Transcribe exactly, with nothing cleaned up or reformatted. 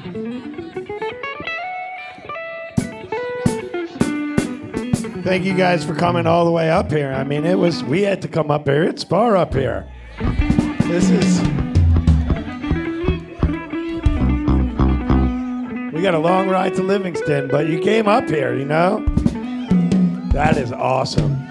Thank you guys for coming all the way up here. I mean, it was, we had to come up here. It's far up here. This is, we got a long ride to Livingston, but you came up here, you know? That is awesome.